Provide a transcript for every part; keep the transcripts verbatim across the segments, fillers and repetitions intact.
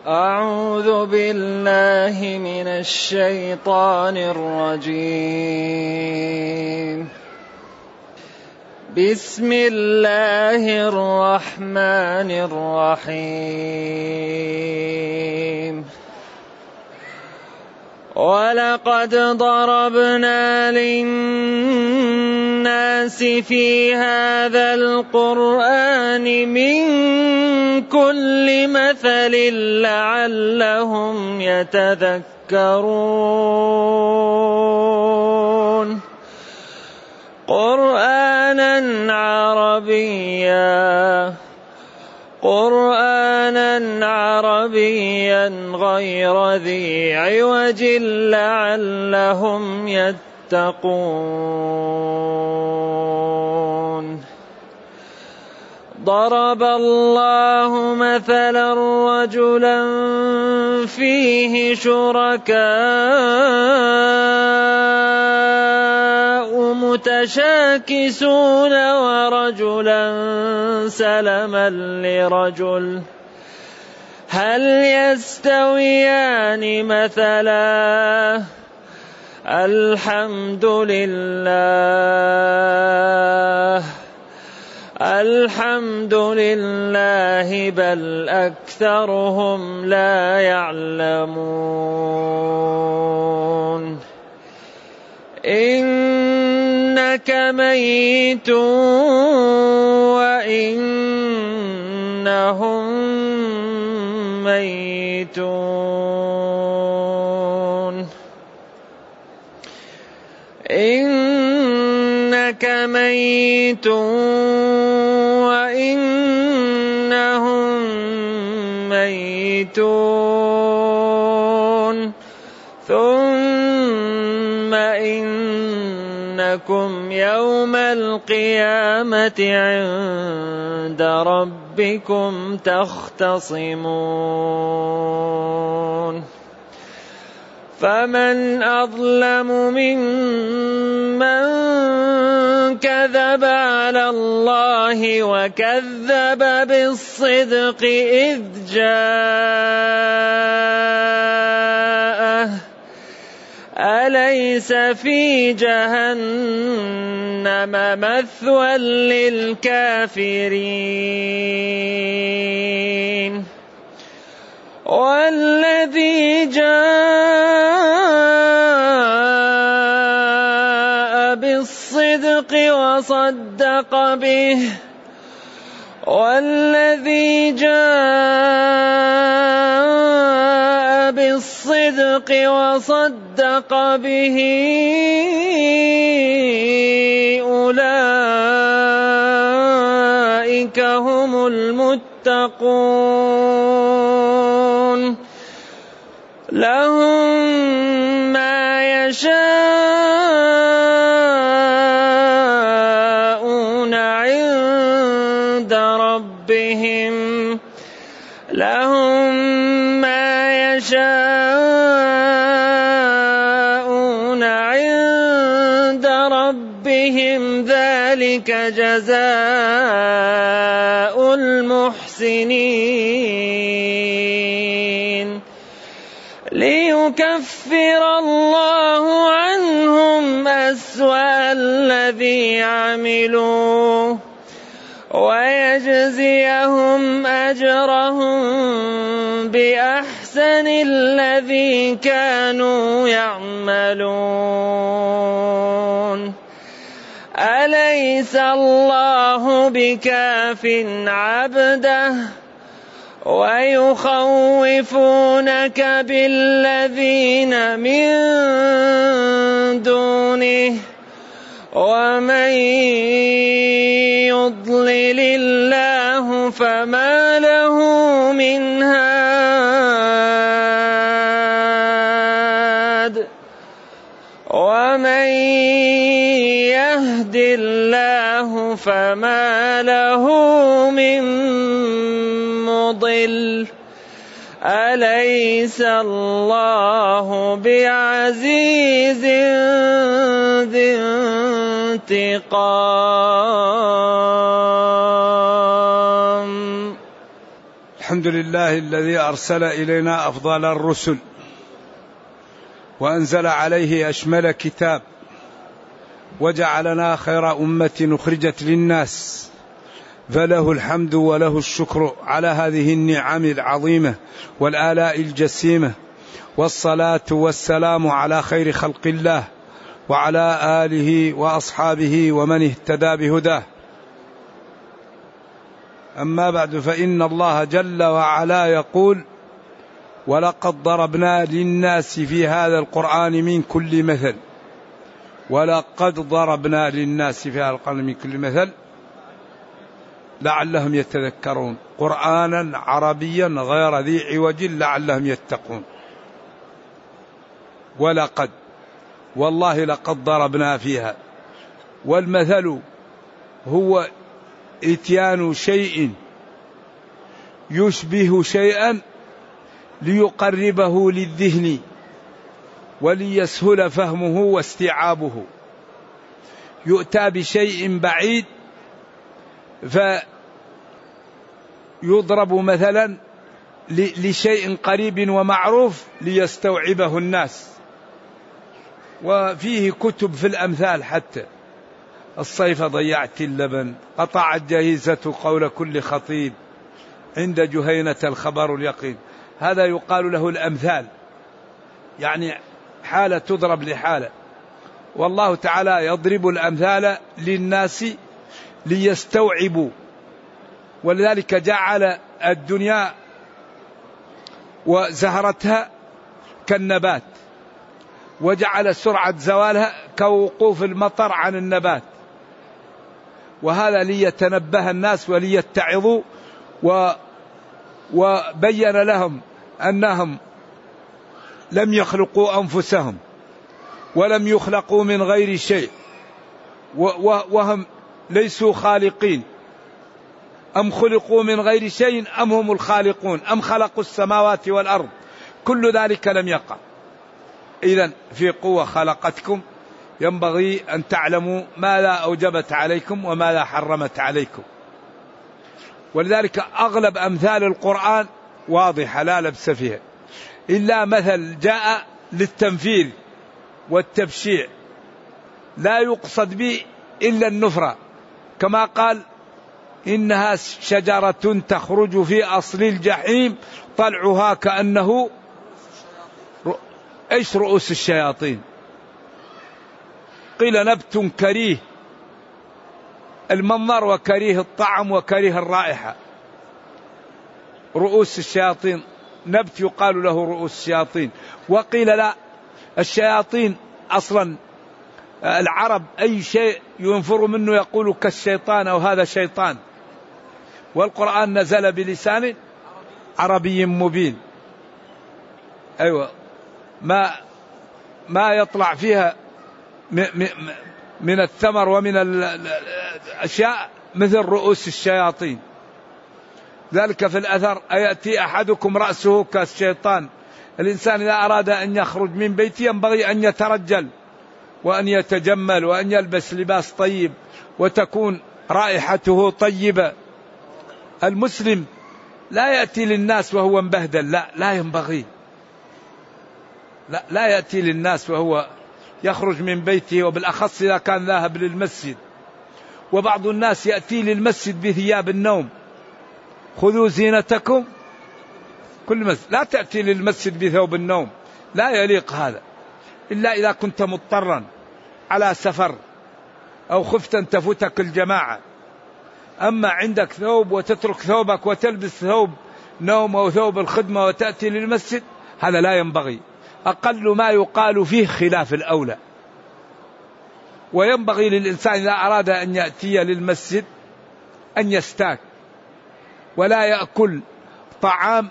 أعوذ بالله من الشيطان الرجيم. بسم الله الرحمن الرحيم. ولقد ضربنا للناس في هذا القرآن من كل مثل لعلهم يتذكرون. قرآنا عربيا قرآنا عربيا غير ذي عوج لعلهم يتقون. ضرب الله مثلا رجلا فيه شركاء متشاكسون ورجلا سلما لرجل هل يستويان مثلا الحمد لله الحمد لله بل أكثرهم لا يعلمون. إنك ميت وإنهم ميتون. إنك ميت وإنهم ميتون ثم إنكم يوم القيامة عند ربكم تختصمون. فمن أظلم ممن كذب على الله وكذب بالصدق إذ جاءه أليس في جهنم مثوى للكافرين. والذي جاء بالصدق وصدق به والذي جاء بالصدق وصدق به أولئك هم المتقون. لهم ما يشاءون عند ربهم لهم ما يشاءون عند ربهم ذلك جزاء المحسنين. ليكفر الله عنهم أسوأ الذي عملوا ويجزيهم أجرهم بأحسن الذي كانوا يعملون. أليس الله بكاف عبده ويخوفونك بالذين من دونه ومن يضلل الله فما له من هاد ومن يهد الله فما له من مضل. أليس الله بعزيز ذي انتقام. الحمد لله الذي أرسل إلينا أفضل الرسل وأنزل عليه أشمل كتاب وجعلنا خير أمة أخرجت للناس، فله الحمد وله الشكر على هذه النعم العظيمة والآلاء الجسيمة، والصلاة والسلام على خير خلق الله وعلى آله وأصحابه ومن اهتدى بهداه. أما بعد، فإن الله جل وعلا يقول: ولقد ضربنا للناس في هذا القرآن من كل مثل. ولقد ضربنا للناس في هذا القرآن من كل مثل لعلهم يتذكرون، قرآنا عربيا غير ذي عوج لعلهم يتقون. ولقد، والله لقد ضربنا فيها. والمثل هو إتيان شيء يشبه شيئا ليقربه للذهن وليسهل فهمه واستيعابه. يؤتى بشيء بعيد فيضرب مثلا لشيء قريب ومعروف ليستوعبه الناس. وفيه كتب في الأمثال حتى: الصيف ضيعت اللبن، قطعت جهيزة قول كل خطيب، عند جهينة الخبر اليقين. هذا يقال له الأمثال، يعني حالة تضرب لحالة. والله تعالى يضرب الأمثال للناس ليستوعبوا، ولذلك جعل الدنيا وزهرتها كالنبات، وجعل سرعة زوالها كوقوف المطر عن النبات. وهذا ليتنبه الناس وليتعظوا، و وبين لهم أنهم لم يخلقوا أنفسهم ولم يخلقوا من غير شيء، وهم ليسوا خالقين. أم خلقوا من غير شيء أم هم الخالقون أم خلقوا السماوات والأرض، كل ذلك لم يقع. إذن في قوة خلقتكم، ينبغي أن تعلموا ماذا أوجبت عليكم وماذا حرمت عليكم. ولذلك أغلب أمثال القرآن واضحة لا لبس فيها، إلا مثل جاء للتنفيذ والتبشيع، لا يقصد به إلا النفرة، كما قال: إنها شجرة تخرج في أصل الجحيم طلعها كأنه إيش رؤوس الشياطين. قيل نبت كريه المنظر وكريه الطعم وكريه الرائحة. رؤوس الشياطين، نبت يقال له رؤوس الشياطين. وقيل لا، الشياطين أصلا العرب أي شيء ينفر منه يقول كالشيطان أو هذا شيطان، والقرآن نزل بلسان عربي مبين. أيوة، ما ما يطلع فيها من الثمر ومن الأشياء مثل رؤوس الشياطين. ذلك في الأثر: أيأتي أحدكم رأسه كالشيطان. الإنسان إذا أراد أن يخرج من بيته ينبغي أن يترجل وأن يتجمل وأن يلبس لباس طيب وتكون رائحته طيبة. المسلم لا يأتي للناس وهو مبهدل، لا لا ينبغي، لا, لا يأتي للناس وهو يخرج من بيته، وبالأخص إذا كان ذاهب للمسجد. وبعض الناس يأتي للمسجد بثياب النوم: خذوا زينتكم كل مسجد. لا تأتي للمسجد بثوب النوم، لا يليق هذا، إلا إذا كنت مضطرا على سفر أو خفت أن تفوتك الجماعة. أما عندك ثوب وتترك ثوبك وتلبس ثوب نوم أو ثوب الخدمة وتأتي للمسجد، هذا لا ينبغي. أقل ما يقال فيه خلاف الأولى. وينبغي للإنسان إذا أراد أن يأتي للمسجد أن يستاك، ولا يأكل طعام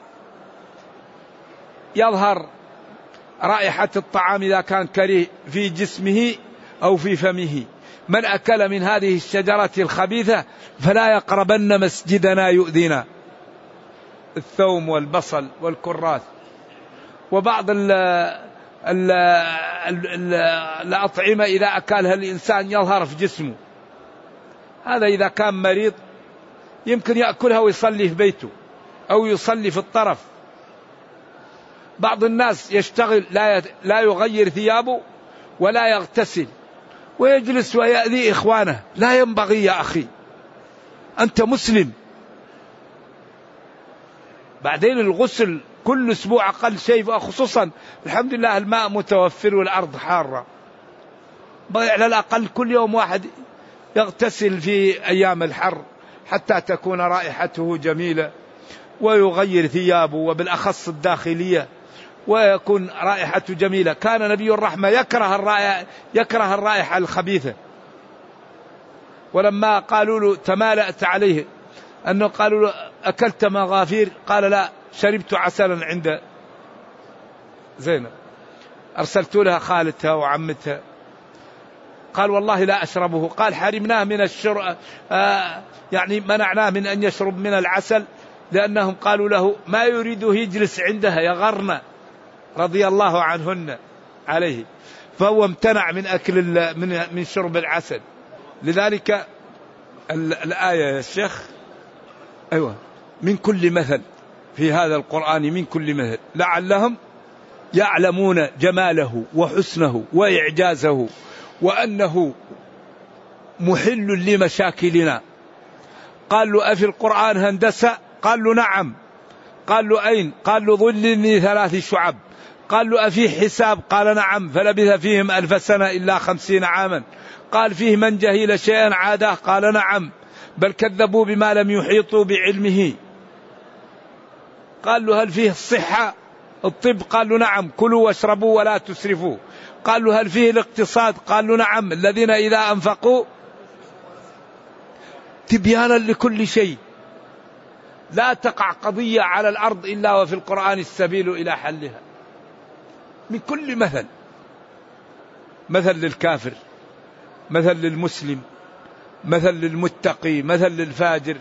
يظهر رائحة الطعام إذا كان كريه في جسمه أو في فمه. من أكل من هذه الشجرة الخبيثة فلا يقربن مسجدنا يؤذينا. الثوم والبصل والكراث وبعض ال ال ال الأطعمة إذا أكلها الإنسان يظهر في جسمه. هذا إذا كان مريض يمكن يأكلها ويصلي في بيته، أو يصلي في الطرف. بعض الناس يشتغل لا لا يغير ثيابه ولا يغتسل ويجلس ويأذي إخوانه. لا ينبغي يا أخي، أنت مسلم. بعدين الغسل كل أسبوع أقل شيء، خصوصا الحمد لله الماء متوفر والأرض حارة، على الأقل كل يوم واحد يغتسل في أيام الحر حتى تكون رائحته جميلة ويغير ثيابه وبالأخص الداخلية ويكون رائحته جميلة. كان نبي الرحمة يكره الرائحة, يكره الرائحة الخبيثة. ولما قالوا له تمالأت عليه أنه قالوا له أكلت مغافير، قال لا، شربت عسلا عند زينب، أرسلت لها خالتها وعمتها. قال والله لا أشربه. قال حرمناه من الشرب، آه يعني منعناه من أن يشرب من العسل لأنهم قالوا له ما يريده يجلس عندها يغرن رضي الله عنهن عليه، فهو امتنع من أكل من من شرب العسل. لذلك الآية يا شيخ أيوة من كل مثل في هذا القرآن، من كل مثل لعلهم يعلمون جماله وحسنه وإعجازه وأنه محل لمشاكلنا. قال له أفي القرآن هندسة؟ قال له نعم. قال له أين؟ قال له ظلني ثلاث شعب. قال له أفي حساب؟ قال نعم. فلبث فيهم ألف سنة إلا خمسين عاما. قال فيه من جهل شيئا عاده؟ قال نعم، بل كذبوا بما لم يحيطوا بعلمه. قال له هل فيه الصحة الطب؟ قال له نعم، كلوا واشربوا ولا تسرفوا. قال له هل فيه الاقتصاد؟ قال له نعم، الذين إذا أنفقوا. تبيانا لكل شيء. لا تقع قضية على الأرض إلا وفي القرآن السبيل إلى حلها. من كل مثل، مثل للكافر، مثل للمسلم، مثل للمتقي، مثل للفاجر،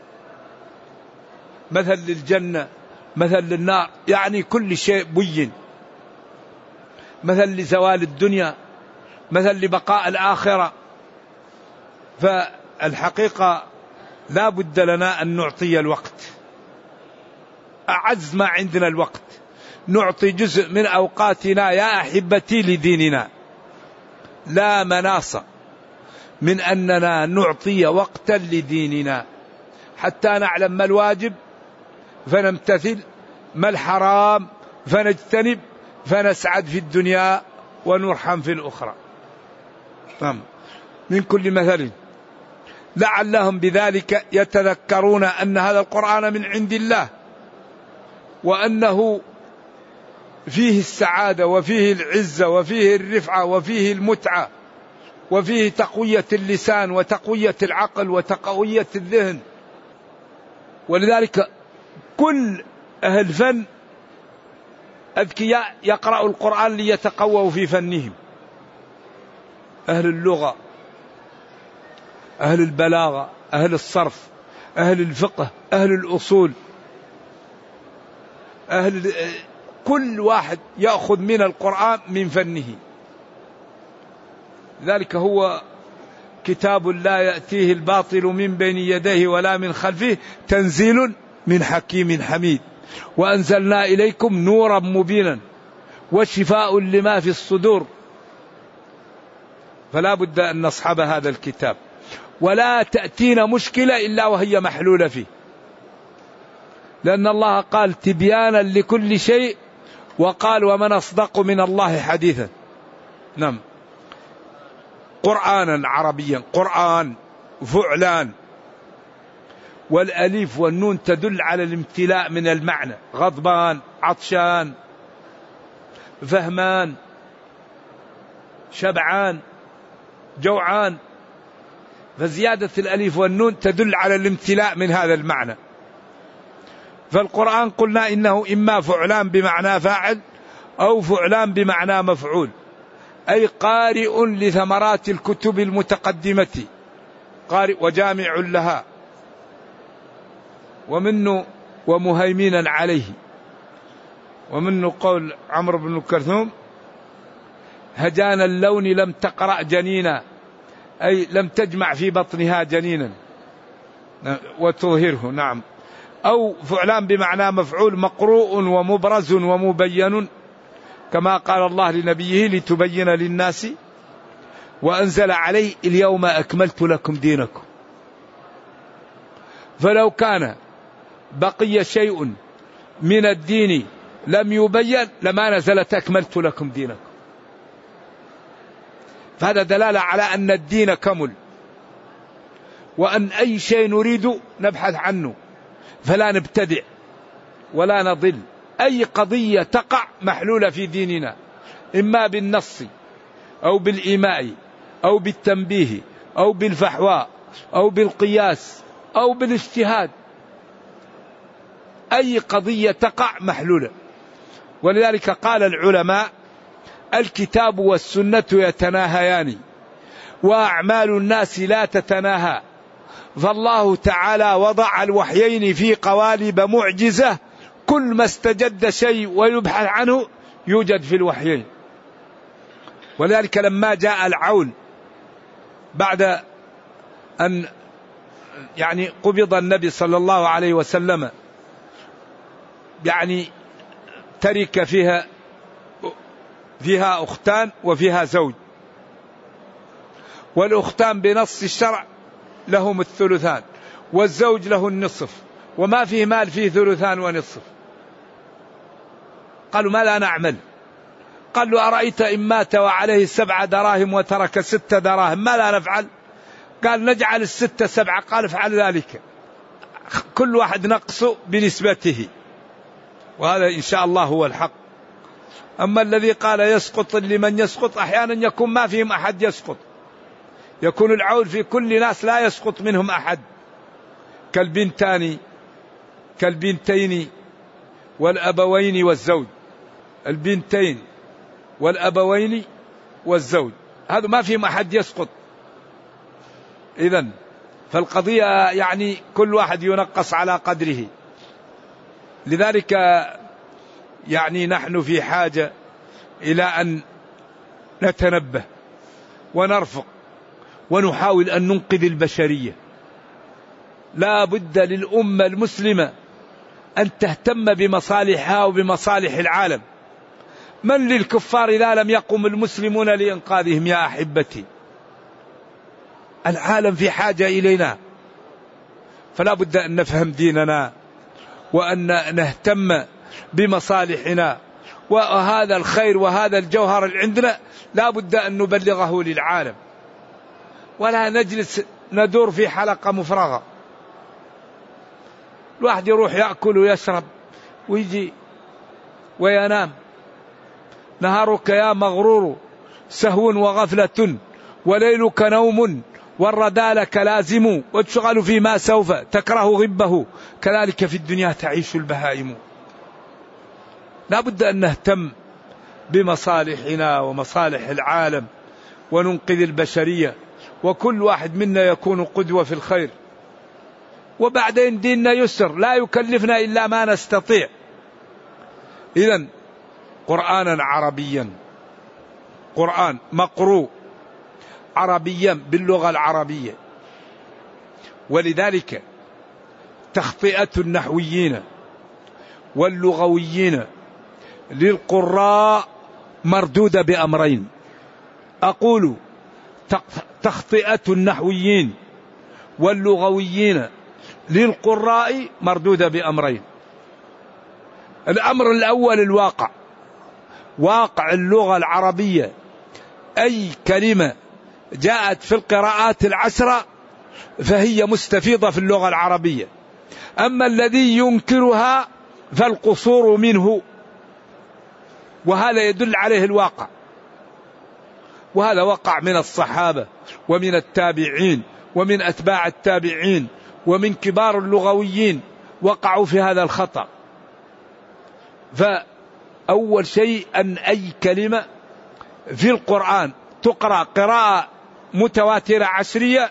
مثل للجنة، مثل للنار، يعني كل شيء بين. مثل لزوال الدنيا، مثل لبقاء الآخرة. فالحقيقة لا بد لنا أن نعطي الوقت، أعز ما عندنا الوقت، نعطي جزء من أوقاتنا يا أحبتي لديننا. لا مناص من أننا نعطي وقتا لديننا حتى نعلم ما الواجب فنمتثل، ما الحرام فنجتنب، فنسعد في الدنيا ونرحم في الأخرى. نعم. من كل مثل لعلهم بذلك يتذكرون أن هذا القرآن من عند الله، وأنه فيه السعادة وفيه العزة وفيه الرفعة وفيه المتعة وفيه تقوية اللسان وتقوية العقل وتقوية الذهن. ولذلك كل أهل فن أذكياء يقرأوا القرآن ليتقووا في فنهم. أهل اللغة، أهل البلاغة، أهل الصرف، أهل الفقه، أهل الأصول، أهل كل واحد يأخذ من القرآن من فنه. ذلك هو كتاب لا يأتيه الباطل من بين يديه ولا من خلفه تنزيل من حكيم حميد وأنزلنا إليكم نورا مبينا وشفاء لما في الصدور. فلا بد أن نصحب هذا الكتاب، ولا تأتينا مشكلة إلا وهي محلولة فيه، لأن الله قال تبيانا لكل شيء، وقال ومن أصدق من الله حديثا. نعم. قرآنا عربيا، قرآن فعلان، والأليف والنون تدل على الامتلاء من المعنى، غضبان، عطشان، فهمان، شبعان، جوعان. فزيادة الأليف والنون تدل على الامتلاء من هذا المعنى. فالقرآن قلنا إنه إما فعلان بمعنى فاعل أو فعلان بمعنى مفعول، أي قارئ لثمرات الكتب المتقدمة، قارئ وجامع لها، ومنه ومهيمنا عليه. ومنه قول عمرو بن كلثوم هجان اللون لم تقرأ جنينا، أي لم تجمع في بطنها جنينا وتظهره. نعم. أو فعلان بمعنى مفعول مقروء ومبرز ومبين، كما قال الله لنبيه لتبين للناس، وأنزل عليه اليوم أكملت لكم دينكم. فلو كان بقي شيء من الدين لم يبين لما نزلت أكملت لكم دينكم. فهذا دلالة على أن الدين كمل، وأن أي شيء نريد نبحث عنه، فلا نبتدع ولا نضل. أي قضية تقع محلولة في ديننا، إما بالنص أو بالإيماء أو بالتنبيه أو بالفحواء أو بالقياس أو بالاجتهاد، أي قضية تقع محلولة. ولذلك قال العلماء: الكتاب والسنة يتناهيان وأعمال الناس لا تتناهى، فالله تعالى وضع الوحيين في قوالب معجزة، كل ما استجد شيء ويبحث عنه يوجد في الوحيين. ولذلك لما جاء العون بعد أن يعني قبض النبي صلى الله عليه وسلم، يعني ترك فيها فيها أختان وفيها زوج، والأختان بنص الشرع لهم الثلثان، والزوج له النصف، وما فيه مال فيه ثلثان ونصف. قالوا: ما لا نعمل؟ قال له: أرأيت إن مات وعليه سبع دراهم وترك ست دراهم ما لا نفعل؟ قال: نجعل الستة سبعة. قال: افعل ذلك، كل واحد نقص بنسبته، وهذا إن شاء الله هو الحق. أما الذي قال يسقط لمن يسقط، أحيانا يكون ما فيهم أحد يسقط، يكون العول في كل ناس لا يسقط منهم أحد، كالبنتان كالبنتين والأبوين والزوج، البنتين والأبوين والزوج هذا ما فيهم أحد يسقط. إذن فالقضية يعني كل واحد ينقص على قدره. لذلك يعني نحن في حاجة إلى أن نتنبه ونرفق ونحاول أن ننقذ البشرية. لا بد للأمة المسلمة أن تهتم بمصالحها وبمصالح العالم. من للكفار إذا لم يقم المسلمون لإنقاذهم يا أحبتي؟ العالم في حاجة إلينا، فلا بد أن نفهم ديننا وأن نهتم بمصالحنا، وهذا الخير وهذا الجوهر اللي عندنا لا بد أن نبلغه للعالم، ولا نجلس ندور في حلقة مفرغة. الواحد يروح يأكل ويشرب ويجي وينام. نهارك يا مغرور سهو وغفلة، وليلك نوم والردى لك لازم، وتشغل فيما سوف تكره غبه، كذلك في الدنيا تعيش البهائم. لا بد أن نهتم بمصالحنا ومصالح العالم وننقذ البشرية، وكل واحد منا يكون قدوة في الخير. وبعدين ديننا يسر لا يكلفنا إلا ما نستطيع. إذن قرآنا عربيا، قرآن مقروء عربيا باللغة العربية. ولذلك تخطئة النحويين واللغويين للقراء مردودة بأمرين. أقول تخطئة النحويين واللغويين للقراء مردودة بأمرين. الأمر الأول الواقع، واقع اللغة العربية، أي كلمة جاءت في القراءات العشرة فهي مستفيضة في اللغة العربية. أما الذي ينكرها فالقصور منه، وهذا يدل عليه الواقع. وهذا وقع من الصحابة ومن التابعين ومن أتباع التابعين ومن كبار اللغويين وقعوا في هذا الخطأ. فأول شيء أن أي كلمة في القرآن تقرأ قراءة متواترة عشرية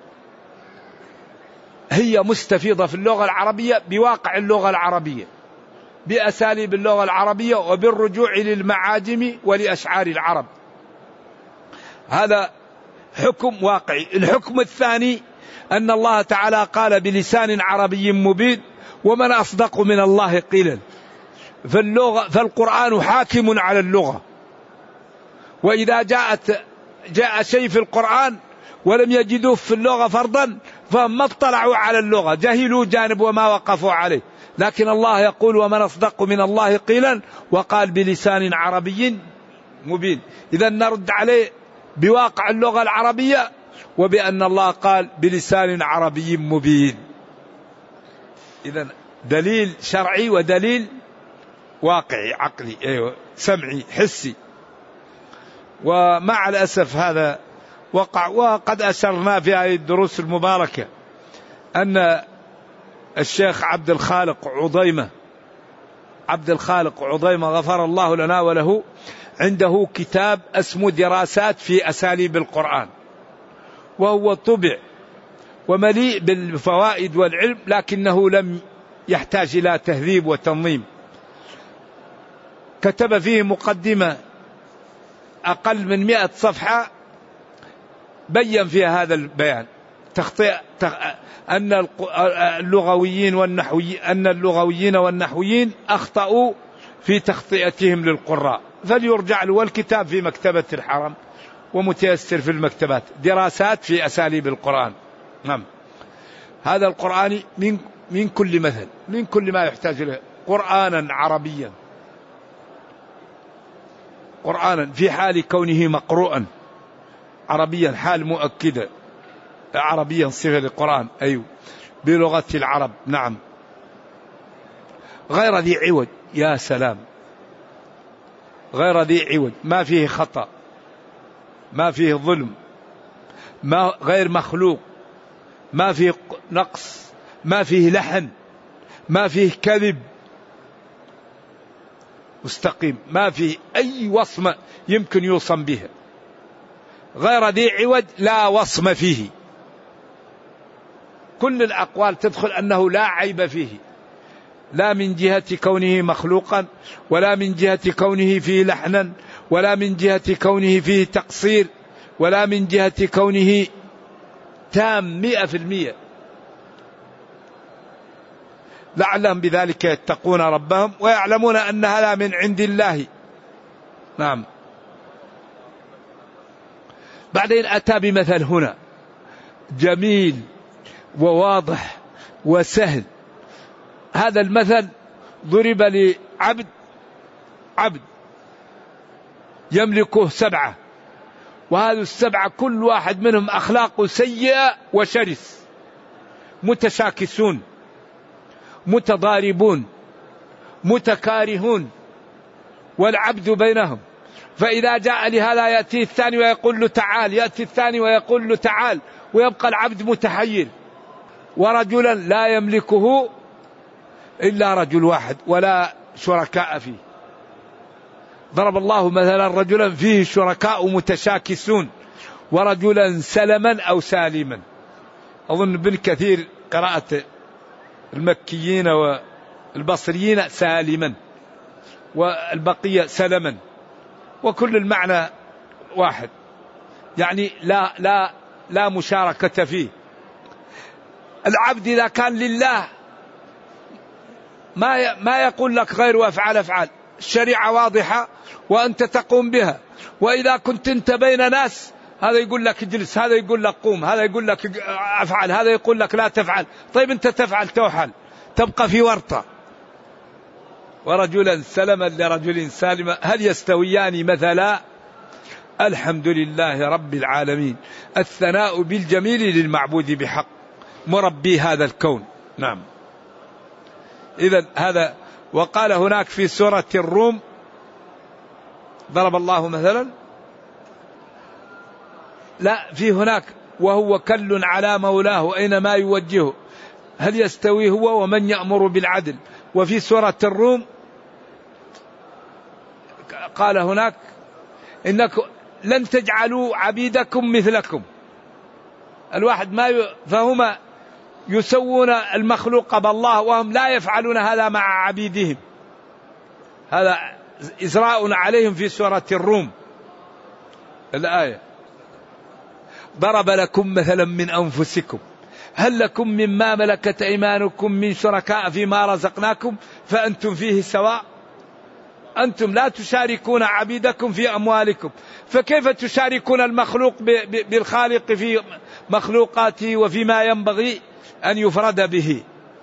هي مستفيضة في اللغة العربية بواقع اللغة العربية، بأساليب اللغة العربية، وبالرجوع للمعاجم ولأشعار العرب. هذا حكم واقعي. الحكم الثاني أن الله تعالى قال بلسان عربي مبين: ومن أصدق من الله قيلا. فاللغة فالقرآن حاكم على اللغة، وإذا جاءت جاء شيء في القرآن ولم يجدوه في اللغة فرضا فهم ما اطلعوا على اللغة، جهلوا جانب وما وقفوا عليه. لكن الله يقول ومن أصدق من الله قيلا، وقال بلسان عربي مبين. إذا نرد عليه بواقع اللغة العربية، وبأن الله قال بلسان عربي مبين. إذا دليل شرعي ودليل واقعي عقلي، أيوة سمعي حسي. ومع الأسف هذا وقع، وقد أشرنا في هذه الدروس المباركة أن الشيخ عبد الخالق عضيمة عبد الخالق عضيمة غفر الله لنا وله، عنده كتاب اسمه دراسات في أساليب القرآن، وهو طبع ومليء بالفوائد والعلم، لكنه لم يحتاج إلى تهذيب وتنظيم. كتب فيه مقدمة أقل من مئة صفحة بين فيها هذا البيان، تخطئ أن اللغويين والنحويين أن اللغويين والنحويين أخطأوا في تخطئتهم للقراء، فليرجع له. والكتاب في مكتبة الحرم ومتيسر في المكتبات، دراسات في أساليب القرآن. نعم، هذا القرآن من من كل مثل، من كل ما يحتاج له، قرآنا عربيا، قرآنا في حال كونه مقروءا عربيا، حال مؤكدة عربيا صفة للقرآن، أيوه بلغة العرب. نعم، غير ذي عوج، يا سلام، غير ذي عوج، ما فيه خطأ، ما فيه ظلم، ما غير مخلوق، ما فيه نقص، ما فيه لحن، ما فيه كذب، مستقيم، ما فيه أي وصمة يمكن يوصم بها. غير ذي عوج لا وصم فيه، كل الأقوال تدخل أنه لا عيب فيه، لا من جهة كونه مخلوقا، ولا من جهة كونه فيه لحنا، ولا من جهة كونه فيه تقصير، ولا من جهة كونه تام مئة في المئة. لعلهم بذلك يتقون ربهم ويعلمون أن هذا من عند الله. نعم. بعدين أتى بمثل هنا جميل وواضح وسهل. هذا المثل ضرب لعبد عبد يملكه سبعة، وهذا السبعة كل واحد منهم أخلاقه سيئة وشرس، متشاكسون، متضاربون، متكارهون، والعبد بينهم. فإذا جاء لهذا يأتي الثاني ويقول له تعال، يأتي الثاني ويقول له تعال، ويبقى العبد متحير. ورجلا لا يملكه إلا رجل واحد ولا شركاء فيه. ضرب الله مثلا رجلا فيه شركاء متشاكسون، ورجلا سلما أو سالما. أظن ابن كثير قراءة المكيين والبصريين سالما، والبقية سلما، وكل المعنى واحد، يعني لا لا لا مشاركة فيه. العبد إذا كان لله ما ما يقول لك غير وافعل افعل، الشريعة واضحة وأنت تقوم بها. وإذا كنت أنت بين ناس، هذا يقول لك اجلس، هذا يقول لك قوم، هذا يقول لك افعل، هذا يقول لك لا تفعل، طيب أنت تفعل توحل، تبقى في ورطة. ورجلا سلما لرجل سالما هل يستويان مثلا؟ الحمد لله رب العالمين، الثناء بالجميل للمعبود بحق، مربي هذا الكون. نعم. إذن هذا. وقال هناك في سورة الروم ضرب الله مثلا، لا في هناك وهو كل على مولاه أينما يوجهه هل يستوي هو ومن يأمر بالعدل. وفي سورة الروم قال هناك إنكم لن تجعلوا عبيدكم مثلكم. الواحد ما ي... فهما يسوون المخلوق بالله وهم لا يفعلون هذا مع عبيدهم. هذا إزراء عليهم في سورة الروم الآية. ضرب لكم مثلا من أنفسكم هل لكم مما ملكت أيمانكم من شركاء فيما رزقناكم فأنتم فيه سواء. أنتم لا تشاركون عبيدكم في أموالكم، فكيف تشاركون المخلوق بالخالق في مخلوقاته وفيما ينبغي أن يفرد به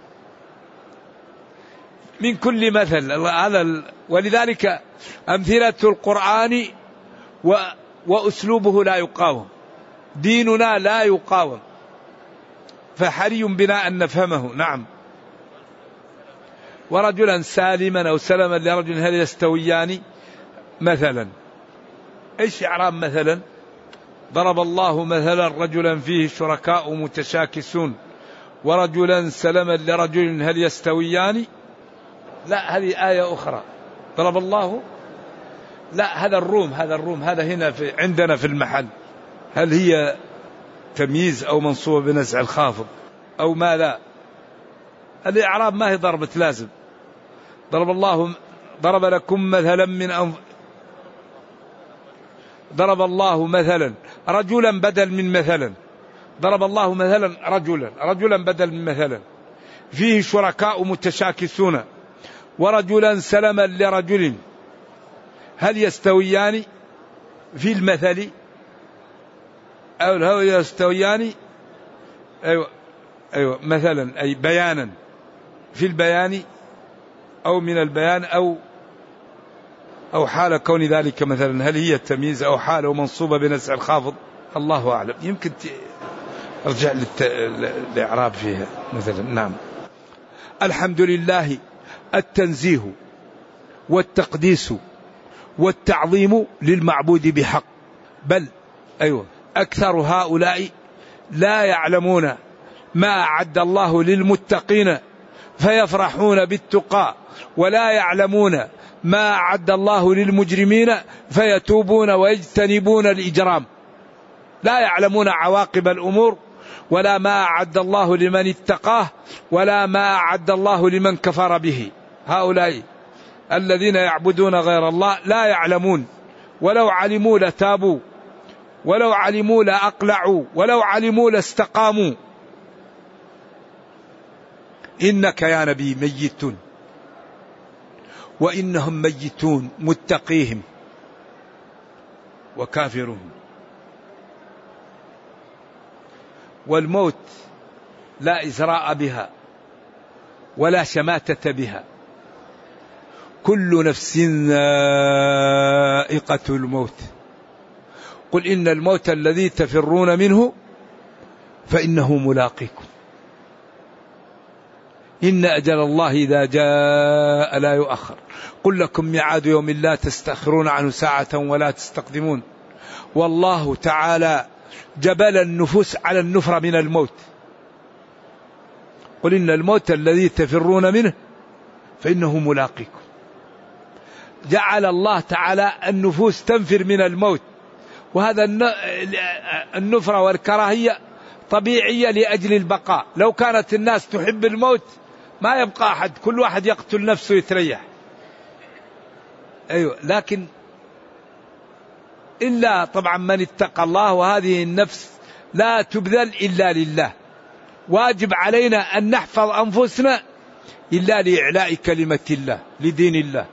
من كل مثل. ولذلك أمثلة القرآن وأسلوبه لا يقاوم، ديننا لا يقاوم، فحري بنا أن نفهمه. نعم. ورجلا سالما أو سلما لرجل هل يستويان مثلا. إيش إعراب مثلا؟ ضرب الله مثلا رجلا فيه شركاء متشاكسون ورجلا سلما لرجل هل يستويان. لا، هذه آية أخرى. ضرب الله، لا هذا الروم، هذا الروم هذا هنا في عندنا في المحل. هل هي تمييز أو منصوبة بنزع الخافض أو ما؟ لا، الإعراب ما هي ضربة لازم. ضرب الله، ضرب لكم مثلا من أنف... ضرب الله مثلا رجلا بدل من مثلا. ضرب الله مثلا رجلا، رجلا بدل من مثلا فيه شركاء متشاكسون ورجلا سلما لرجل هل يستويان في المثل أو هل يستويان. أيوة أيوة مثلا أي بيانا في البيان أو من البيان أو أو حال كون ذلك مثلا. هل هي التمييز أو حال ومنصوبة بنزع الخافض؟ الله أعلم. يمكن أرجع للإعراب فيها مثلا. نعم. الحمد لله التنزيه والتقديس والتعظيم للمعبود بحق، بل أيوة أكثر هؤلاء لا يعلمون ما أعد الله للمتقين فيفرحون بالتقى، ولا يعلمون ما أعد الله للمجرمين فيتوبون ويجتنبون الإجرام. لا يعلمون عواقب الأمور، ولا ما أعد الله لمن اتقاه، ولا ما أعد الله لمن كفر به. هؤلاء الذين يعبدون غير الله لا يعلمون، ولو علموا لتابوا، ولو علموا لأقلعوا، ولو علموا لاستقاموا. إنك يا نبي ميت وإنهم ميتون، متقيهم وكافرهم. والموت لا إزراء بها ولا شماتة بها، كل نفس ذائقة الموت. قل إن الموت الذي تفرون منه فإنه ملاقيكم، إن أجل الله إذا جاء لا يؤخر. قل لكم ميعاد يوم لا تستأخرون عنه ساعة ولا تستقدمون. والله تعالى جبل النفوس على النفرة من الموت. قل إن الموت الذي تفرون منه فإنه ملاقيكم. جعل الله تعالى النفوس تنفر من الموت، وهذا النفرة والكراهية طبيعية لأجل البقاء. لو كانت الناس تحب الموت ما يبقى أحد، كل واحد يقتل نفسه يتريح. أيوة، لكن إلا طبعا من اتقى الله، وهذه النفس لا تبذل إلا لله. واجب علينا أن نحفظ أنفسنا إلا لإعلاء كلمة الله، لدين الله.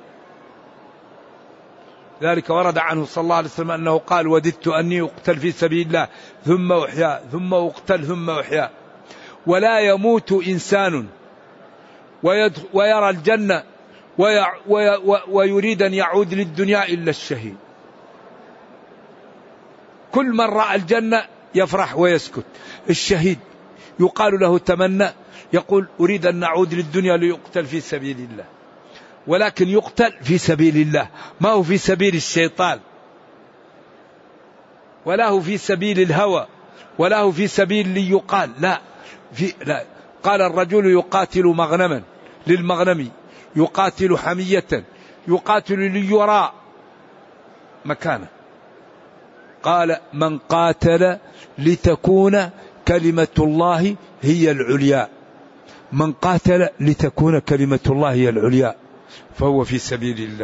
ذلك ورد عنه صلى الله عليه وسلم أنه قال: وددت أني أقتل في سبيل الله ثم أحيا ثم أقتل ثم أحيا. ولا يموت إنسان ويرى الجنة ويريد أن يعود للدنيا إلا الشهيد. كل من رأى الجنة يفرح ويسكت. الشهيد يقال له تمنى، يقول: أريد أن نعود للدنيا ليقتل في سبيل الله. ولكن يقتل في سبيل الله، ما هو في سبيل الشيطان، ولا هو في سبيل الهوى، ولا هو في سبيل ليقال. لا, في لا قال: الرجل يقاتل مغنما للمغنم، يقاتل حمية، يقاتل ليرى مكانه. قال: من قاتل لتكون كلمة الله هي العليا، من قاتل لتكون كلمة الله هي العليا فهو في سبيل الله.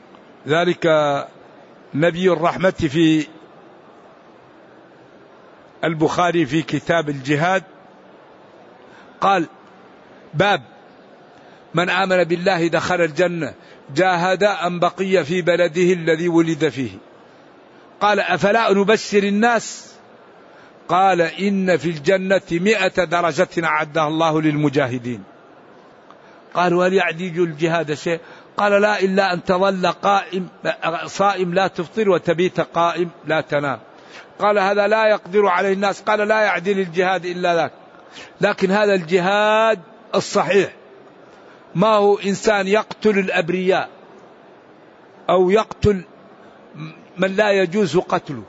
ذلك نبي الرحمة في البخاري في كتاب الجهاد قال: باب من آمن بالله دخل الجنة جاهد أم بقي في بلده الذي ولد فيه. قال: أفلا نبشر الناس؟ قال: إن في الجنة مئة درجة أعدها الله للمجاهدين. قالوا: هل يعديج الجهاد شيء؟ قال: لا، إلا أن تظل قائم صائم لا تفطر وتبيت قائم لا تنام. قال: هذا لا يقدر عليه الناس. قال: لا يعدل الجهاد إلا ذاك. لكن هذا الجهاد الصحيح ما هو إنسان يقتل الأبرياء أو يقتل من لا يجوز قتله.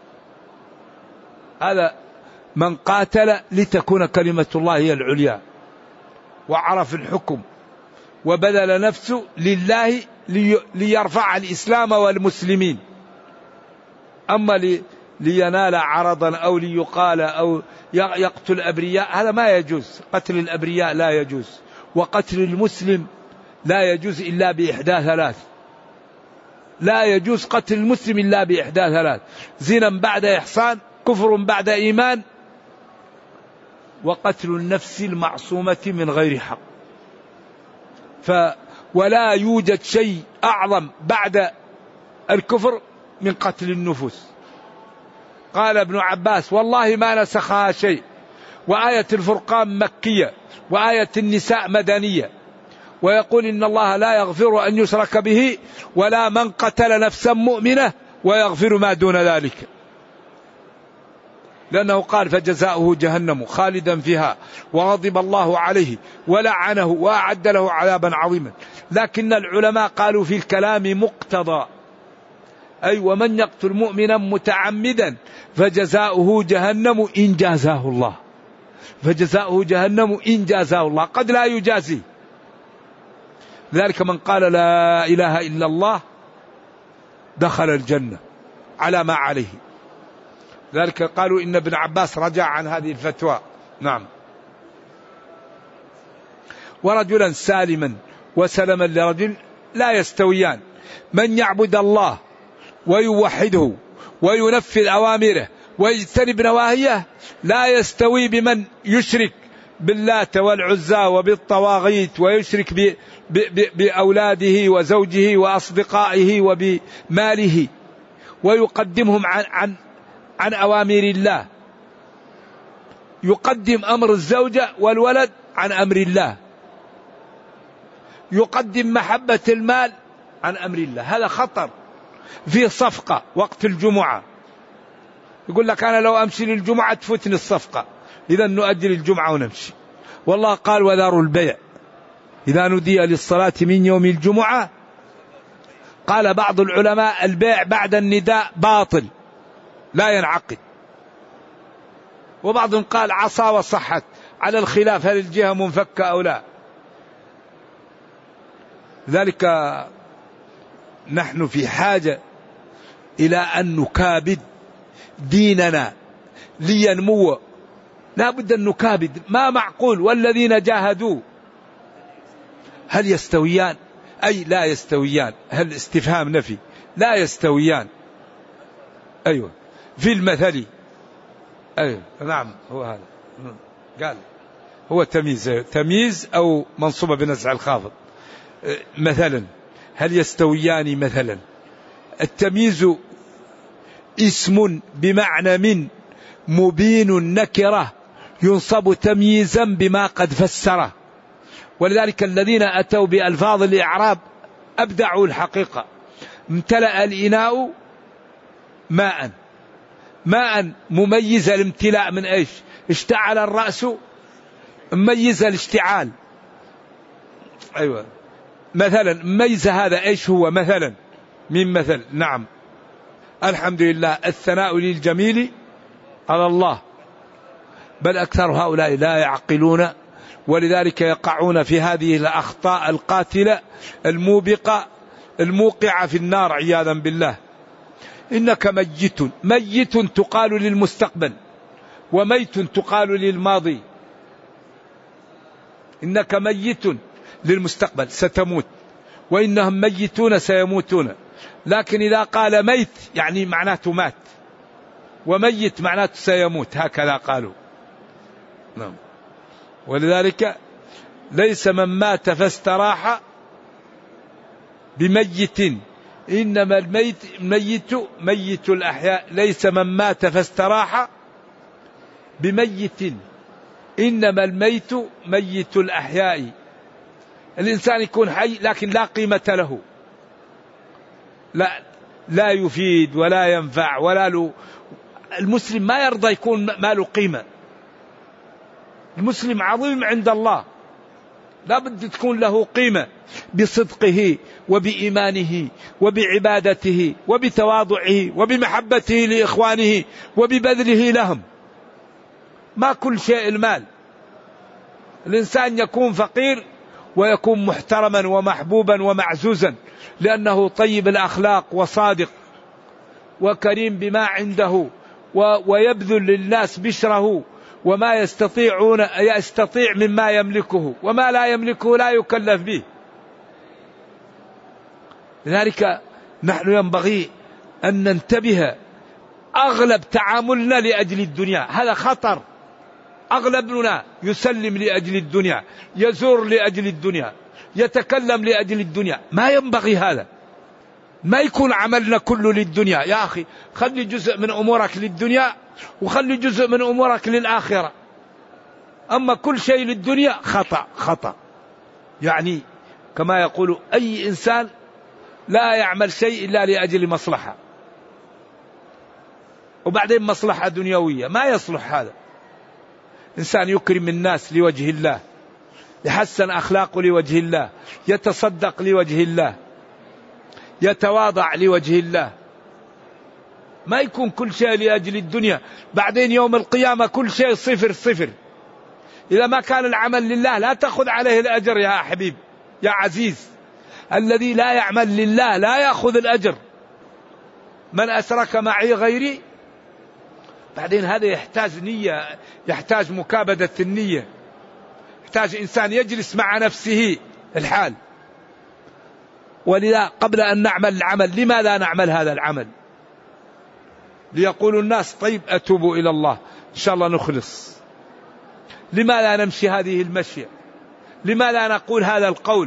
هذا من قاتل لتكون كلمة الله هي العليا وعرف الحكم وبذل نفسه لله ليرفع الإسلام والمسلمين. أما لينال عرضا أو ليقال أو يقتل أبرياء هذا ما يجوز. قتل الأبرياء لا يجوز، وقتل المسلم لا يجوز إلا بإحدى ثلاث. لا يجوز قتل المسلم إلا بإحدى ثلاث: زنا بعد إحصان، كفر بعد إيمان، وقتل النفس المعصومة من غير حق. ف ولا يوجد شيء أعظم بعد الكفر من قتل النفوس. قال ابن عباس: والله ما نسخها شيء، وآية الفرقان مكية وآية النساء مدنية، ويقول: إن الله لا يغفر أن يشرك به ولا من قتل نفسا مؤمنة ويغفر ما دون ذلك. لأنه قال: فجزاؤه جهنم خالدا فيها وغضب الله عليه ولعنه وأعد له عذابا عظيما. لكن العلماء قالوا في الكلام مقتضى، أي ومن يقتل مؤمنا متعمدا فجزاؤه جهنم إن جازاه الله. فجزاؤه جهنم إن جازاه الله، قد لا يجازي. لذلك من قال لا إله إلا الله دخل الجنة على ما عليه. ذلك قالوا إن ابن عباس رجع عن هذه الفتوى. نعم. ورجلا سالما وسلما لرجل لا يستويان. من يعبد الله ويوحده وينفذ أوامره ويجتنب نواهيه لا يستوي بمن يشرك باللات والعزى وبالطواغيت ويشرك ب ب ب بأولاده وزوجه وأصدقائه وبماله ويقدمهم عن عن عن أوامر الله. يقدم أمر الزوجة والولد عن أمر الله، يقدم محبة المال عن أمر الله. هذا خطر. في صفقة وقت الجمعة يقول لك: أنا لو أمشي للجمعة تفوتني الصفقة، إذا نؤجل الجمعة ونمشي. والله قال: وذروا البيع إذا نودي للصلاة من يوم الجمعة. قال بعض العلماء: البيع بعد النداء باطل لا ينعقد. وبعضهم قال: عصى وصحت، على الخلاف هل الجهة منفكة أو لا. ذلك نحن في حاجة إلى أن نكابد ديننا لينمو. لا بد أن نكابد. ما معقول والذين جاهدوا هل يستويان؟ أي لا يستويان. هل استفهام نفي، لا يستويان. أيوة في المثل. أيوة نعم هو هذا. قال هو تمييز تمييز أو منصوبة بنزع الخافض. مثلا هل يستويان مثلا. التمييز اسم بمعنى من مبين نكرة ينصب تمييزا بما قد فسره. ولذلك الذين أتوا بألفاظ الإعراب أبدعوا الحقيقة. امتلأ الإناء ماء، ماء مميز الامتلاء من ايش؟ اشتعل الرأس مميز الاشتعال. ايوه مثلا مميز هذا ايش هو مثلا من مثل. نعم الحمد لله. الثناء للجميل على الله، بل أكثر هؤلاء لا يعقلون، ولذلك يقعون في هذه الأخطاء القاتلة الموبقة الموقعة في النار عياذا بالله. إنك ميت. ميت تقال للمستقبل، وميت تقال للماضي. إنك ميت للمستقبل ستموت، وإنهم ميتون سيموتون. لكن إذا قال ميت يعني معناته مات. وميت معناته سيموت، هكذا قالوا. نعم. ولذلك ليس من مات فاستراح بميت، إنما الميت ميت ميت الأحياء، ليس من مات فاستراح بميت، إنما الميت ميت الأحياء. الإنسان يكون حي لكن لا قيمة له، لا لا يفيد ولا ينفع ولا له. المسلم ما يرضى يكون ما له قيمة. المسلم عظيم عند الله، لا بد تكون له قيمة بصدقه وبإيمانه وبعبادته وبتواضعه وبمحبته لإخوانه وببذله لهم. ما كل شيء المال. الإنسان يكون فقير ويكون محترما ومحبوبا ومعزوزا لأنه طيب الأخلاق وصادق وكريم بما عنده ويبذل للناس بشره وما يستطيعون يستطيع مما يملكه، وما لا يملكه لا يكلف به. لذلك نحن ينبغي أن ننتبه. أغلب تعاملنا لأجل الدنيا، هذا خطر. أغلبنا يسلم لأجل الدنيا، يزور لأجل الدنيا، يتكلم لأجل الدنيا. ما ينبغي هذا، ما يكون عملنا كله للدنيا. يا أخي خلي جزء من أمورك للدنيا وخلي جزء من أمورك للآخرة. أما كل شيء للدنيا خطأ خطأ. يعني كما يقول أي إنسان لا يعمل شيء إلا لأجل مصلحة، وبعدين مصلحة دنيوية، ما يصلح هذا. إنسان يكرم الناس لوجه الله، يحسن أخلاقه لوجه الله، يتصدق لوجه الله، يتواضع لوجه الله. ما يكون كل شيء لأجل الدنيا، بعدين يوم القيامة كل شيء صفر صفر. إذا ما كان العمل لله لا تأخذ عليه الأجر يا حبيب يا عزيز. الذي لا يعمل لله لا يأخذ الأجر. من أشرك معي غيري. بعدين هذا يحتاج نية، يحتاج مكابدة النية، يحتاج إنسان يجلس مع نفسه الحال. ولذا قبل أن نعمل العمل، لماذا نعمل هذا العمل؟ ليقول الناس طيب أتوبوا إلى الله إن شاء الله نخلص. لماذا نمشي هذه المشية؟ لماذا نقول هذا القول؟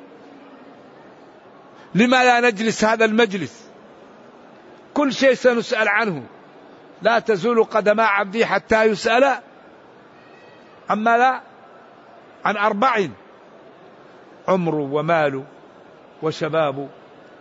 لماذا نجلس هذا المجلس؟ كل شيء سنسأل عنه. لا تزول قدما عبدي حتى يسأل عما لا عن أربع: عمره وماله وشبابه.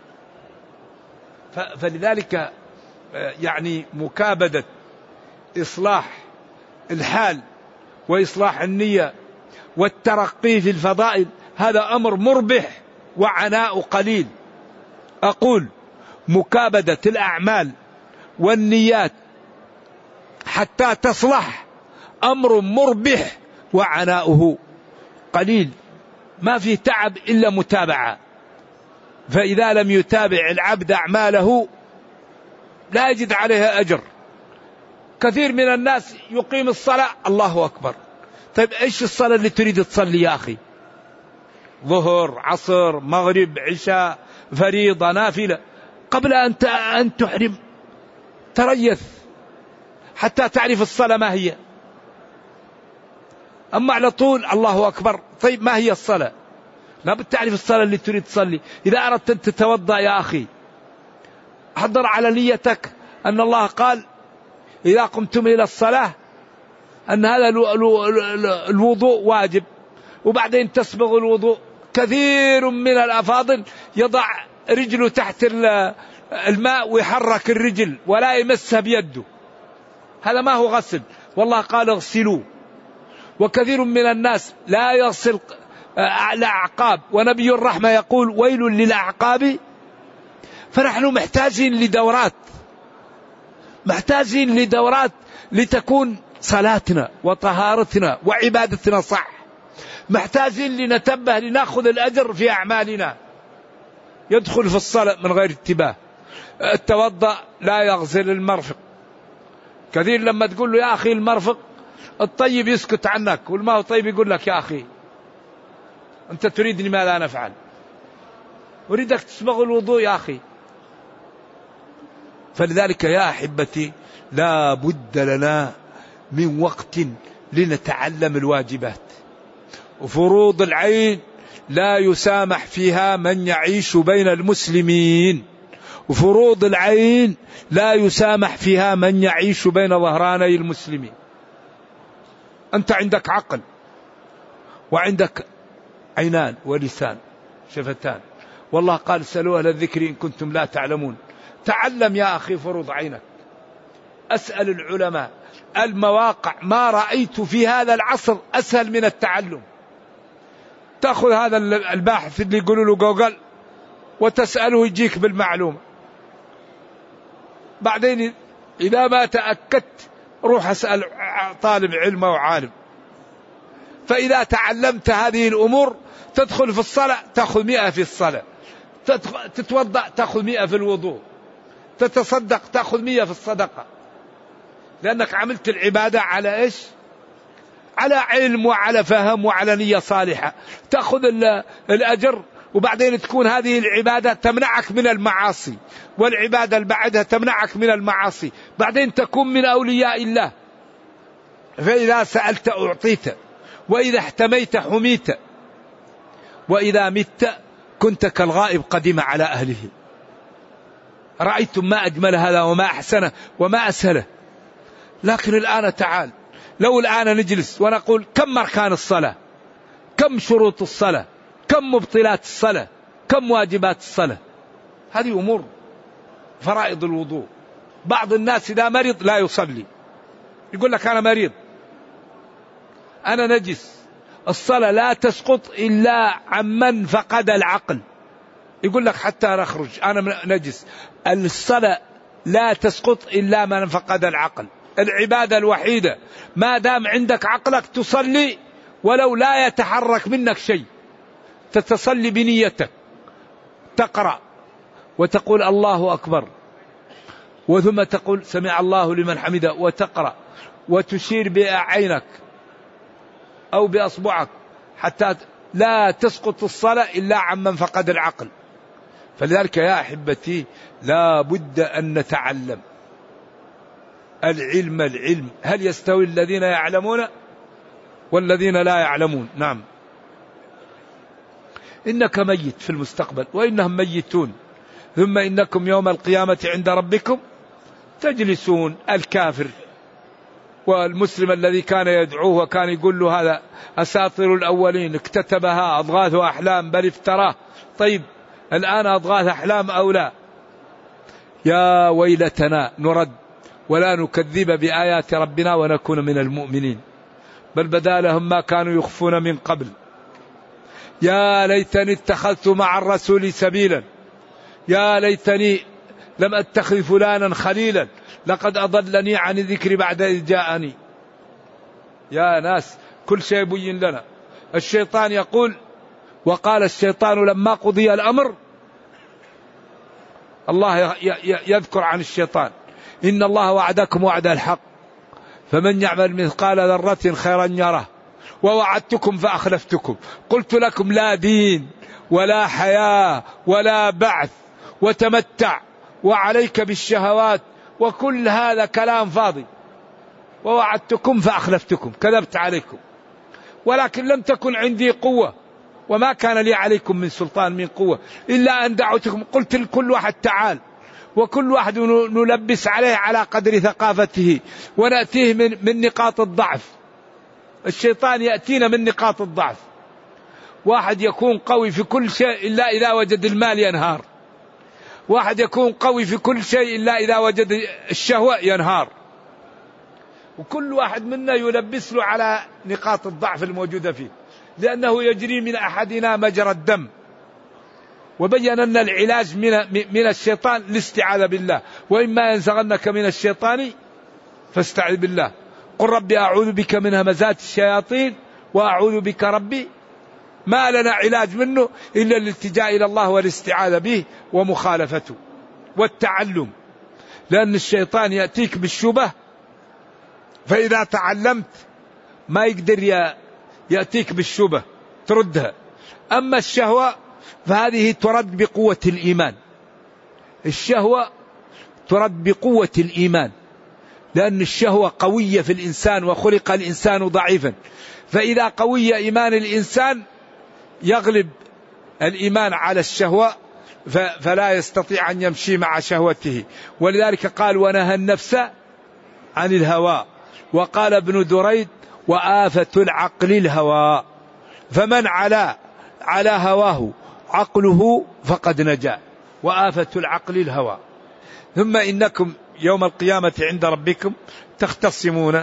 فلذلك يعني مكابدة إصلاح الحال وإصلاح النية والترقي في الفضائل هذا أمر مربح وعناء قليل. أقول مكابدة الأعمال والنيات حتى تصلح أمر مربح وعناؤه قليل، ما في تعب إلا متابعة. فإذا لم يتابع العبد أعماله لا يجد عليها أجر. كثير من الناس يقيم الصلاة الله أكبر. طيب إيش الصلاة اللي تريد تصلي يا أخي؟ ظهر، عصر، مغرب، عشاء، فريضة، نافلة. قبل أن تحرم تريث حتى تعرف الصلاة ما هي. أما على طول الله أكبر. طيب ما هي الصلاة؟ لا بد تعرف الصلاة اللي تريد تصلي. إذا أردت أن تتوضأ يا أخي حضر على نيتك أن الله قال إذا قمتم إلى الصلاة أن هذا الوضوء واجب، وبعدين تسبغ الوضوء. كثير من الأفاضل يضع رجله تحت الماء ويحرك الرجل ولا يمسها بيده، هذا ما هو غسل. والله قال اغسلوا. وكثير من الناس لا يغسل الأعقاب، ونبي الرحمة يقول ويل للأعقاب. فنحن محتاجين لدورات، محتاجين لدورات لتكون صلاتنا وطهارتنا وعبادتنا صح. محتاجين لنتبه لنأخذ الأجر في أعمالنا. يدخل في الصلاة من غير انتباه. التوضأ لا يغسل المرفق. كثير لما تقول له يا أخي المرفق الطيب يسكت عنك، والما هو طيب يقول لك يا أخي أنت تريدني ما لا نفعل، أريدك تسبغ الوضوء يا أخي. فلذلك يا أحبتي لا بد لنا من وقت لنتعلم الواجبات. وفروض العين لا يسامح فيها من يعيش بين المسلمين، وفروض العين لا يسامح فيها من يعيش بين ظهراني المسلمين. أنت عندك عقل وعندك عينان ولسان شفتان، والله قال سألوا أهل الذكر إن كنتم لا تعلمون. تعلم يا أخي فروض عينك، أسأل العلماء. المواقع ما رأيت في هذا العصر أسهل من التعلم. تأخذ هذا الباحث اللي يقولوا له جوجل وتسأله يجيك بالمعلومة. بعدين إذا ما تأكدت روح أسأل طالب علم وعالم. فإذا تعلمت هذه الأمور تدخل في الصلاة تأخذ مئة في الصلاة، تتوضأ تأخذ مئة في الوضوء، تتصدق تأخذ مئة في الصدقة، لأنك عملت العبادة على إيش؟ على علم وعلى فهم وعلى نية صالحة، تأخذ الأجر. وبعدين تكون هذه العبادة تمنعك من المعاصي، والعبادة اللي بعدها تمنعك من المعاصي، بعدين تكون من أولياء الله. فإذا سألت أعطيت، وإذا احتميت حميت، وإذا مت كنت كالغائب قدم على أهله. رأيتم ما أجمل هذا وما أحسنه وما أسهله. لكن الآن تعال، لو الآن نجلس ونقول كم أركان الصلاة، كم شروط الصلاة، كم مبطلات الصلاة، كم واجبات الصلاة، هذه أمور. فرائض الوضوء، بعض الناس إذا مرض لا يصلي، يقول لك أنا مريض، أنا نجس. الصلاة لا تسقط إلا عمن فقد العقل، يقول لك حتى نخرج أنا نجس. الصلاة لا تسقط إلا من فقد العقل. العبادة الوحيدة ما دام عندك عقلك تصلي ولو لا يتحرك منك شيء، تتصلي بنيتك، تقرأ وتقول الله أكبر، وثم تقول سمع الله لمن حمده، وتقرأ وتشير بعينك أو بأصبعك، حتى لا تسقط الصلاة إلا عمن فقد العقل. فلذلك يا أحبتي لا بد أن نتعلم العلم. العلم هل يستوي الذين يعلمون والذين لا يعلمون؟ نعم. إنك ميت في المستقبل وإنهم ميتون، ثم إنكم يوم القيامة عند ربكم تجلسون. الكافر والمسلم الذي كان يدعوه وكان يقول له هذا أساطير الأولين اكتتبها أضغاث أحلام بل افتراه، طيب الآن أضغاث أحلام أو لا؟ يا ويلتنا نرد ولا نكذب بآيات ربنا ونكون من المؤمنين، بل بدا لهم ما كانوا يخفون من قبل. يا ليتني اتخذت مع الرسول سبيلا، يا ليتني لم أتخذ فلانا خليلا، لقد أضلني عن الذكر بعد إذ جاءني. يا ناس كل شيء يبين لنا. الشيطان يقول وقال الشيطان لما قضي الأمر، الله يذكر عن الشيطان إن الله وعدكم وعد الحق فمن يعمل مثقال ذرة خيرا يره ووعدتكم فأخلفتكم قلت لكم لا دين ولا حياة ولا بعث وتمتع وعليك بالشهوات، وكل هذا كلام فاضي. ووعدتكم فأخلفتكم، كذبت عليكم، ولكن لم تكن عندي قوة وما كان لي عليكم من سلطان من قوة إلا أن دعوتكم. قلت لكل واحد تعال، وكل واحد نلبس عليه على قدر ثقافته ونأتيه من, من نقاط الضعف. الشيطان يأتينا من نقاط الضعف. واحد يكون قوي في كل شيء إلا إذا وجد المال ينهار، واحد يكون قوي في كل شيء إلا إذا وجد الشهوة ينهار. وكل واحد منا يلبس له على نقاط الضعف الموجودة فيه، لأنه يجري من أحدنا مجرى الدم. وبين أن العلاج من, من الشيطان الاستعاذة بالله، وإما ينزغنك من الشيطان فاستعذ بالله. قل ربي أعوذ بك من همزات الشياطين وأعوذ بك ربي. ما لنا علاج منه إلا الالتجاء إلى الله والاستعاذة به ومخالفته والتعلم، لأن الشيطان يأتيك بالشبه، فإذا تعلمت ما يقدر يأتيك بالشبه تردها. أما الشهوة فهذه ترد بقوة الإيمان. الشهوة ترد بقوة الإيمان، لأن الشهوة قوية في الإنسان وخلق الإنسان ضعيفا، فإذا قوي إيمان الإنسان يغلب الإيمان على الشهوة فلا يستطيع أن يمشي مع شهوته. ولذلك قال ونهى النفس عن الهوى. وقال ابن دريد وآفة العقل الهوى، فمن على على هواه عقله فقد نجا، وآفة العقل الهوى. ثم إنكم يوم القيامة عند ربكم تختصمون،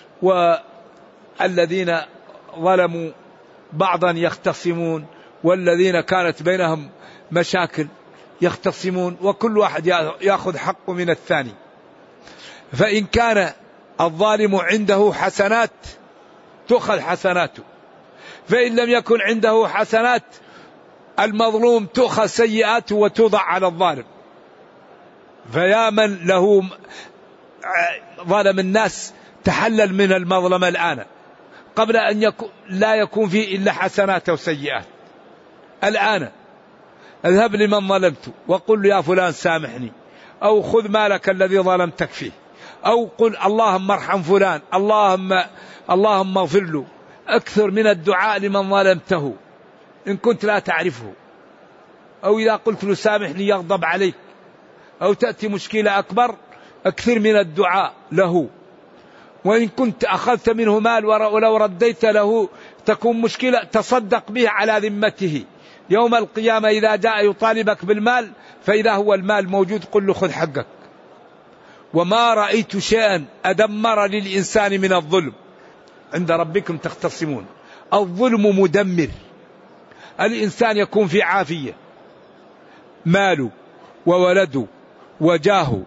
والذين ظلموا بعضا يختصمون، والذين كانت بينهم مشاكل يختصمون، وكل واحد يأخذ حقه من الثاني. فإن كان الظالم عنده حسنات تؤخذ حسناته، فإن لم يكن عنده حسنات المظلوم تؤخذ سيئاته وتوضع على الظالم. فيا من له ظلم الناس تحلل من المظلمة الآن قبل أن يكون لا يكون فيه إلا حسنات وسيئات. الآن اذهب لمن ظلمت وقل يا فلان سامحني، أو خذ مالك الذي ظلمتك فيه، أو قل اللهم ارحم فلان، اللهم اللهم اغفر له. أكثر من الدعاء لمن ظلمته إن كنت لا تعرفه، أو إذا قلت له سامحني يغضب عليك، أو تأتي مشكلة أكبر، أكثر من الدعاء له. وإن كنت أخذت منه مال ولو رديت له تكون مشكلة، تصدق به على ذمته. يوم القيامة إذا جاء يطالبك بالمال فإذا هو المال موجود قل له خذ حقك. وما رأيت شيئا أدمر للإنسان من الظلم. عند ربكم تختصمون. الظلم مدمر. الإنسان يكون في عافية، ماله وولده وجاهه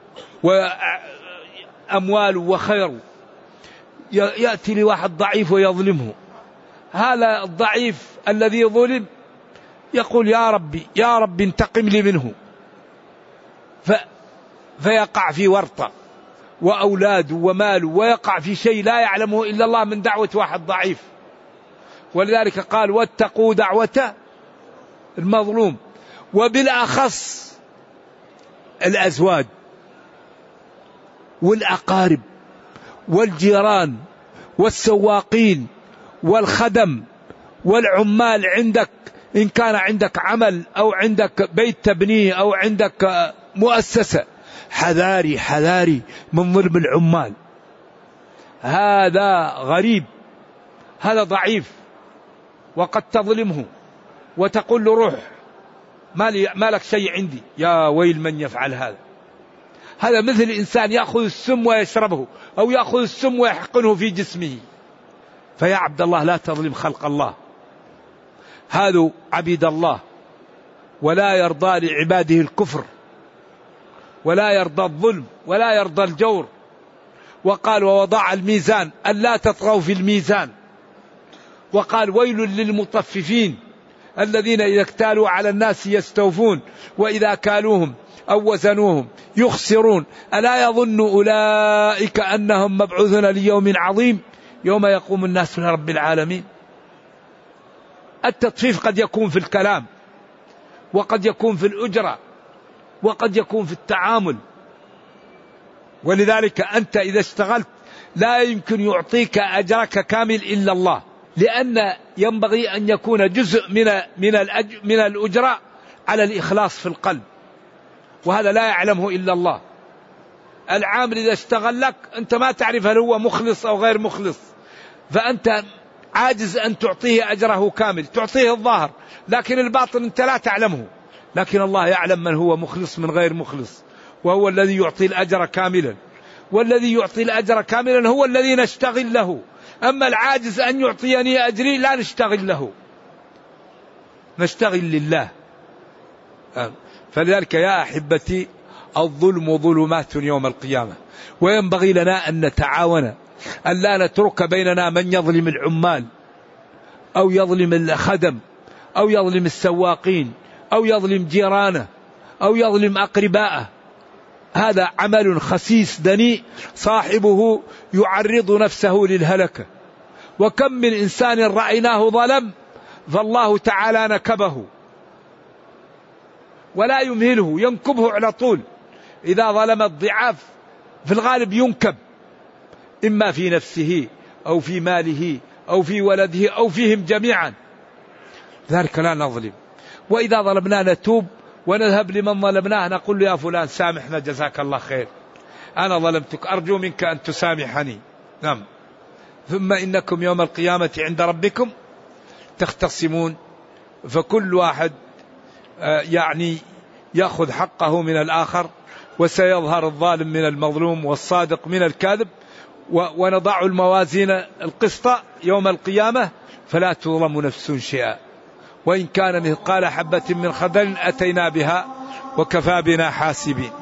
وأمواله وخيره، يأتي لواحد ضعيف ويظلمه. هذا الضعيف الذي ظلم يقول يا ربي يا ربي انتقم لي منه، ف... فيقع في ورطة وأولاده وماله، ويقع في شيء لا يعلمه إلا الله من دعوة واحد ضعيف. ولذلك قال واتقوا دعوة المظلوم. وبالأخص الأزواج والأقارب والجيران والسواقين والخدم والعمال عندك، إن كان عندك عمل أو عندك بيت تبنيه أو عندك مؤسسة، حذاري حذاري من ظلم العمال. هذا غريب، هذا ضعيف، وقد تظلمه وتقول له روح ما لك شيء عندي. يا ويل من يفعل هذا. هذا مثل الإنسان يأخذ السم ويشربه، أو يأخذ السم ويحقنه في جسمه. فيا عبد الله لا تظلم خلق الله، هذا عبيد الله، ولا يرضى لعباده الكفر، ولا يرضى الظلم، ولا يرضى الجور. وقال ووضع الميزان ألا تطغوا في الميزان. وقال ويل للمطففين الذين إذا اكتالوا على الناس يستوفون وإذا كالوهم أو وزنوهم يخسرون. ألا يظن أولئك أنهم مبعوثون ليوم عظيم يوم يقوم الناس لرب العالمين. التطفيف قد يكون في الكلام، وقد يكون في الأجرة، وقد يكون في التعامل. ولذلك أنت إذا اشتغلت لا يمكن يعطيك أجرك كامل إلا الله، لأن ينبغي أن يكون جزء من من من الأجرة على الإخلاص في القلب، وهذا لا يعلمه إلا الله. العامل إذا اشتغل لك أنت ما تعرف هل هو مخلص أو غير مخلص، فأنت عاجز أن تعطيه أجره كامل، تعطيه الظاهر لكن الباطن أنت لا تعلمه. لكن الله يعلم من هو مخلص من غير مخلص، وهو الذي يعطي الأجر كاملا. والذي يعطي الأجر كاملا هو الذي نشتغل له. أما العاجز أن يعطيني أجري لا نشتغل له، نشتغل لله. فلذلك يا أحبتي الظلم ظلمات يوم القيامة، وينبغي لنا أن نتعاون، أن لا نترك بيننا من يظلم العمال أو يظلم الخدم أو يظلم السواقين أو يظلم جيرانه أو يظلم أقرباءه. هذا عمل خسيس دنيء صاحبه يعرض نفسه للهلكة. وكم من إنسان رأيناه ظلم فالله تعالى نكبه ولا يمهله، ينكبه على طول. إذا ظلم الضعاف في الغالب ينكب، إما في نفسه أو في ماله أو في ولده أو فيهم جميعا، ذلك لا نظلم. وإذا ظلمنا نتوب ونذهب لمن ظلمناه نقول له يا فلان سامحنا جزاك الله خير، أنا ظلمتك أرجو منك أن تسامحني. نعم. ثم إنكم يوم القيامة عند ربكم تختصمون، فكل واحد يعني يأخذ حقه من الآخر، وسيظهر الظالم من المظلوم والصادق من الكاذب، ونضع الموازين القسط يوم القيامة فلا تظلم نفس شيئا، وإن كان مثقال حبة من خردل أتينا بها وكفى بنا حاسبين.